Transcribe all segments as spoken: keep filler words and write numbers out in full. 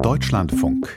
Deutschlandfunk.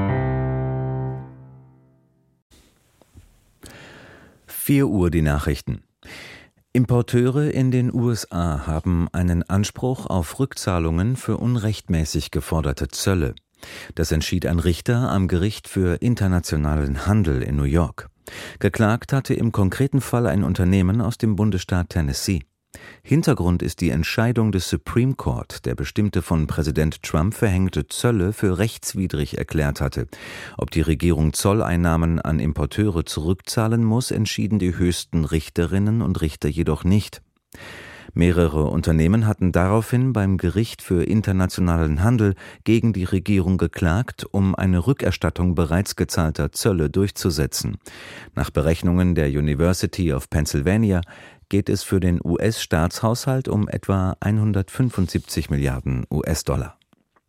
vier Uhr die Nachrichten. Importeure in den U S A haben einen Anspruch auf Rückzahlungen für unrechtmäßig geforderte Zölle. Das entschied ein Richter am Gericht für internationalen Handel in New York. Geklagt hatte im konkreten Fall ein Unternehmen aus dem Bundesstaat Tennessee. Hintergrund ist die Entscheidung des Supreme Court, der bestimmte von Präsident Trump verhängte Zölle für rechtswidrig erklärt hatte. Ob die Regierung Zolleinnahmen an Importeure zurückzahlen muss, entschieden die höchsten Richterinnen und Richter jedoch nicht. Mehrere Unternehmen hatten daraufhin beim Gericht für internationalen Handel gegen die Regierung geklagt, um eine Rückerstattung bereits gezahlter Zölle durchzusetzen. Nach Berechnungen der University of Pennsylvania geht es für den U S-Staatshaushalt um etwa hundertfünfundsiebzig Milliarden U S-Dollar.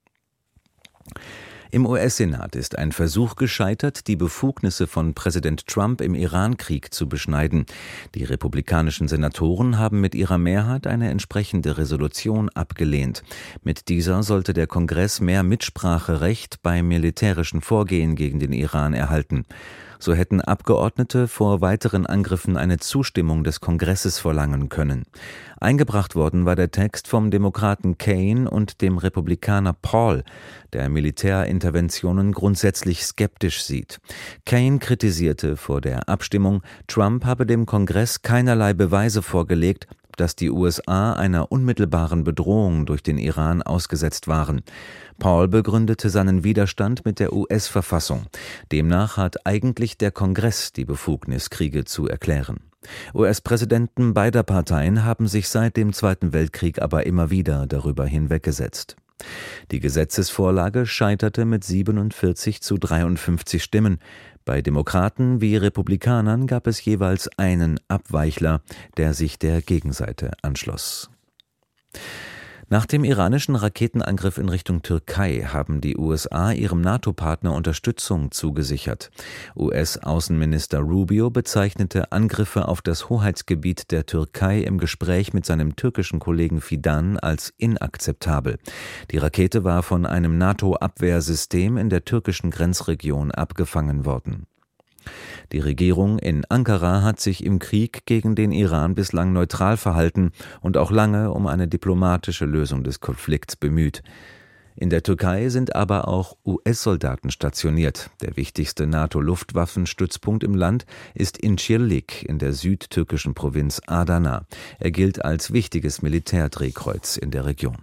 Im U S-Senat ist ein Versuch gescheitert, die Befugnisse von Präsident Trump im Iran-Krieg zu beschneiden. Die republikanischen Senatoren haben mit ihrer Mehrheit eine entsprechende Resolution abgelehnt. Mit dieser sollte der Kongress mehr Mitspracherecht beim militärischen Vorgehen gegen den Iran erhalten. So hätten Abgeordnete vor weiteren Angriffen eine Zustimmung des Kongresses verlangen können. Eingebracht worden war der Text vom Demokraten Kaine und dem Republikaner Paul, der Militärinterventionen grundsätzlich skeptisch sieht. Kaine kritisierte vor der Abstimmung, Trump habe dem Kongress keinerlei Beweise vorgelegt, dass die U S A einer unmittelbaren Bedrohung durch den Iran ausgesetzt waren. Paul begründete seinen Widerstand mit der U S-Verfassung. Demnach hat eigentlich der Kongress die Befugnis, Kriege zu erklären. U S-Präsidenten beider Parteien haben sich seit dem Zweiten Weltkrieg aber immer wieder darüber hinweggesetzt. Die Gesetzesvorlage scheiterte mit siebenundvierzig zu dreiundfünfzig Stimmen. Bei Demokraten wie Republikanern gab es jeweils einen Abweichler, der sich der Gegenseite anschloss. Nach dem iranischen Raketenangriff in Richtung Türkei haben die U S A ihrem NATO-Partner Unterstützung zugesichert. U S-Außenminister Rubio bezeichnete Angriffe auf das Hoheitsgebiet der Türkei im Gespräch mit seinem türkischen Kollegen Fidan als inakzeptabel. Die Rakete war von einem NATO-Abwehrsystem in der türkischen Grenzregion abgefangen worden. Die Regierung in Ankara hat sich im Krieg gegen den Iran bislang neutral verhalten und auch lange um eine diplomatische Lösung des Konflikts bemüht. In der Türkei sind aber auch U S-Soldaten stationiert. Der wichtigste NATO-Luftwaffenstützpunkt im Land ist Incirlik in der südtürkischen Provinz Adana. Er gilt als wichtiges Militärdrehkreuz in der Region.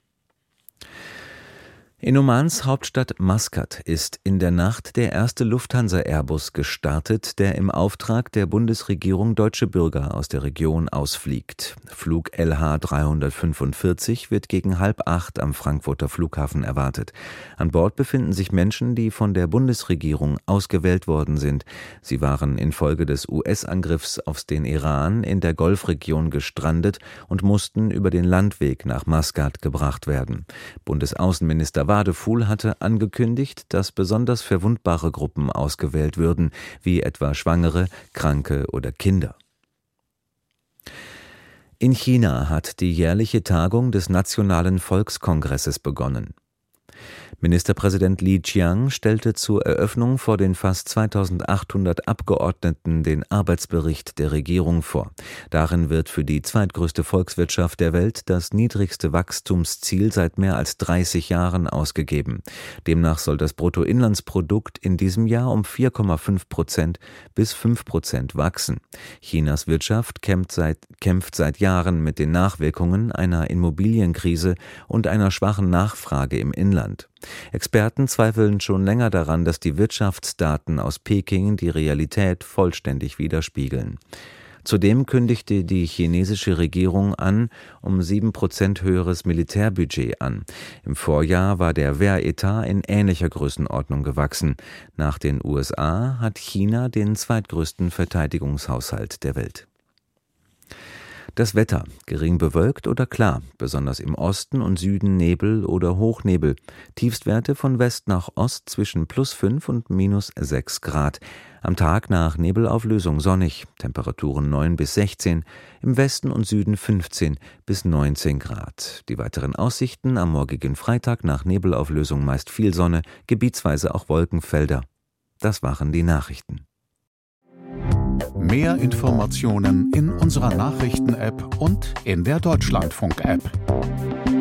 In Omans Hauptstadt Maskat ist in der Nacht der erste Lufthansa-Airbus gestartet, der im Auftrag der Bundesregierung deutsche Bürger aus der Region ausfliegt. Flug L H dreihundertfünfundvierzig wird gegen halb acht am Frankfurter Flughafen erwartet. An Bord befinden sich Menschen, die von der Bundesregierung ausgewählt worden sind. Sie waren infolge des U S-Angriffs auf den Iran in der Golfregion gestrandet und mussten über den Landweg nach Maskat gebracht werden. Bundesaußenminister Wadefuhl hatte angekündigt, dass besonders verwundbare Gruppen ausgewählt würden, wie etwa Schwangere, Kranke oder Kinder. In China hat die jährliche Tagung des Nationalen Volkskongresses begonnen. Ministerpräsident Li Qiang stellte zur Eröffnung vor den fast zweitausendachthundert Abgeordneten den Arbeitsbericht der Regierung vor. Darin wird für die zweitgrößte Volkswirtschaft der Welt das niedrigste Wachstumsziel seit mehr als dreißig Jahren ausgegeben. Demnach soll das Bruttoinlandsprodukt in diesem Jahr um vier Komma fünf Prozent bis fünf Prozent wachsen. Chinas Wirtschaft kämpft seit, kämpft seit Jahren mit den Nachwirkungen einer Immobilienkrise und einer schwachen Nachfrage im Inland. Experten zweifeln schon länger daran, dass die Wirtschaftsdaten aus Peking die Realität vollständig widerspiegeln. Zudem kündigte die chinesische Regierung an, um sieben Prozent höheres Militärbudget an. Im Vorjahr war der Wehretat in ähnlicher Größenordnung gewachsen. Nach den U S A hat China den zweitgrößten Verteidigungshaushalt der Welt. Das Wetter: gering bewölkt oder klar, besonders im Osten und Süden Nebel oder Hochnebel. Tiefstwerte von West nach Ost zwischen plus fünf und minus sechs Grad. Am Tag nach Nebelauflösung sonnig, Temperaturen neun bis sechzehn, im Westen und Süden fünfzehn bis neunzehn Grad. Die weiteren Aussichten: am morgigen Freitag nach Nebelauflösung meist viel Sonne, gebietsweise auch Wolkenfelder. Das waren die Nachrichten. Mehr Informationen in unserer Nachrichten-App und in der Deutschlandfunk-App.